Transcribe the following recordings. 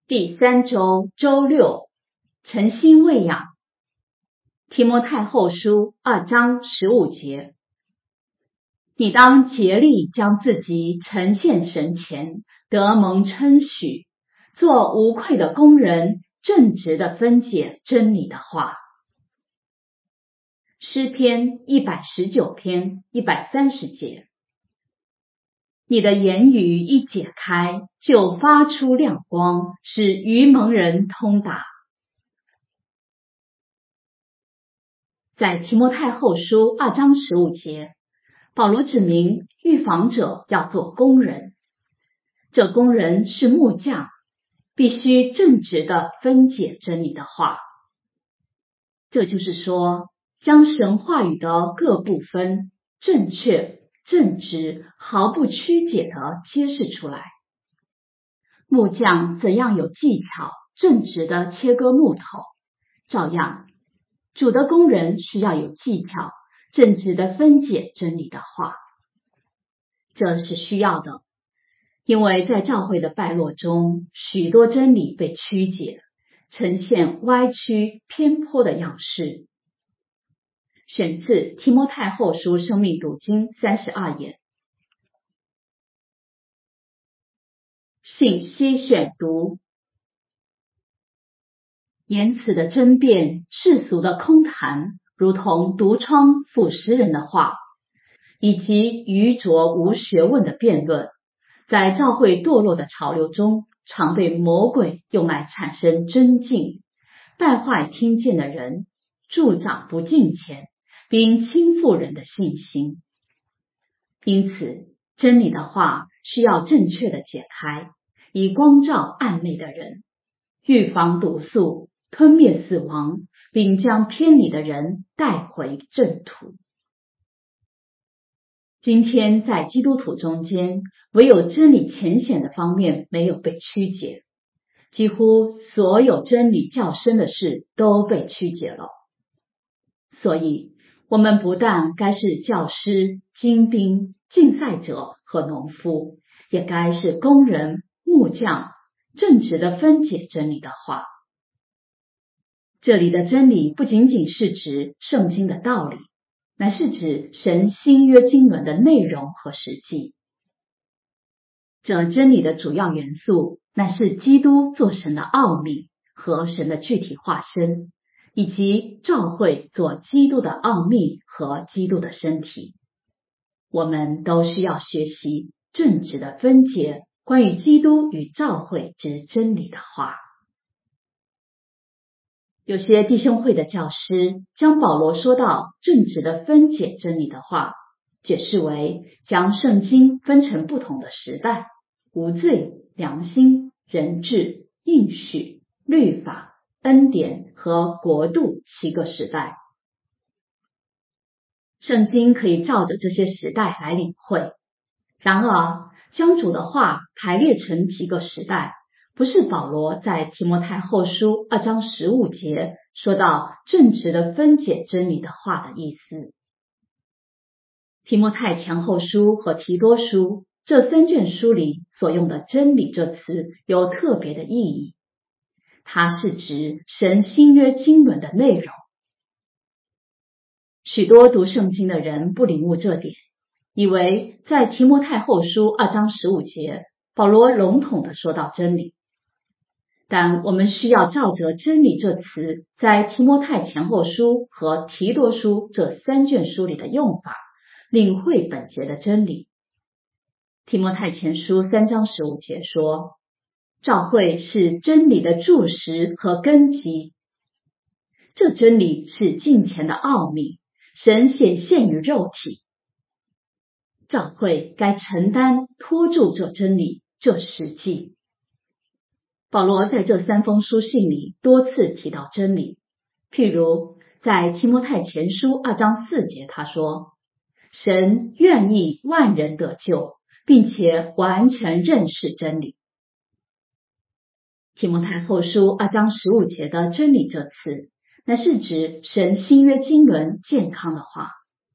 第3周周六，诚心喂养。提摩太后书2章15节，你当竭力将自己呈现神前，得蒙称许，做无愧的工人，正直的分解真理的话。诗篇119篇130节，你的言语一解开，就发出亮光，使愚蒙人通达。在提摩太后书2章15节，保罗指明预防者要做工人，这工人是木匠，必须正直地分解真理的话。这就是说，将神话语的各部分正确、正直、毫不曲解地揭示出来。木匠怎样有技巧正直地切割木头，照样主的工人需要有技巧正直地分解真理的话。这是需要的，因为在教会的败落中，许多真理被曲解，呈现歪曲偏颇的样式。选自提摩太后书生命读经32页。信息选读，言辞的争辩，世俗的空谈，如同毒疮腐蚀人的话，以及愚拙无学问的辩论，在教会堕落的潮流中，常被魔鬼用来产生争竞，败坏听见的人，助长不敬虔，并倾覆人的信心。因此，真理的话需要正确的解开，以光照暗昧的人，预防毒素，吞灭死亡，并将偏离的人带回正途。今天在基督徒中间，唯有真理浅显的方面没有被曲解，几乎所有真理较深的事都被曲解了。所以，我们不但该是教师、精兵、竞赛者和农夫，也该是工人、木匠，正直地分解真理的话。这里的真理不仅仅是指圣经的道理，乃是指神新约经纶的内容和实际。这真理的主要元素乃是基督做神的奥秘和神的具体化身，以及教会做基督的奥秘和基督的身体。我们都需要学习正直的分解关于基督与教会之真理的话。有些弟兄会的教师将保罗说到正直的分解真理的话，解释为将圣经分成不同的时代，无罪、良心、人治、应许、律法、恩典和国度7个时代。圣经可以照着这些时代来领会，然而将主的话排列成几个时代，不是保罗在提摩太后书2章15节说到正直的分解真理的话的意思。提摩太前后书和提多书这3卷书里所用的真理这词有特别的意义，它是指神新约经纶的内容。许多读圣经的人不领悟这点，以为在提摩太后书2章15节，保罗笼统地说到真理。但我们需要照着真理这词在提摩太前后书和提多书这3卷书里的用法，领会本节的真理。提摩太前书3章15节说，教会是真理的柱石和根基。这真理是敬虔的奥秘，神显现于肉体。教会该承担托住这真理，这实际。保罗在这3封书信里多次提到真理，譬如在提摩太前书2章4节他说，神愿意万人得救，并且完全认识真理。提摩太后书2章15节的真理这词，乃是指神新约经纶健康的话。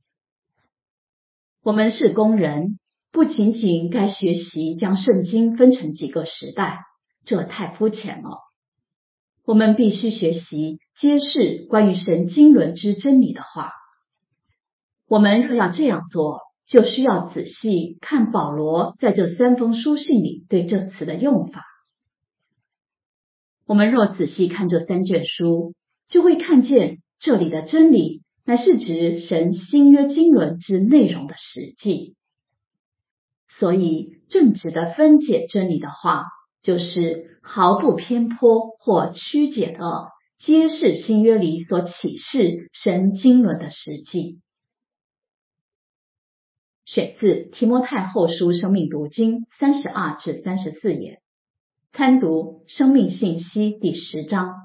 我们是工人，不仅仅该学习将圣经分成几个时代， 这太肤浅了。我们必须学习揭示关于神经纶之真理的话。我们若要这样做，就需要仔细看保罗在这3封书信里对这词的用法。我们若仔细看这3卷书，就会看见这里的真理乃是指神新约经纶之内容的实际。所以正直的分解真理的话，就是毫不偏颇或曲解的揭示新约里所启示神经纶的实际。选自提摩太后书生命读经32至34页，参读生命信息第10章。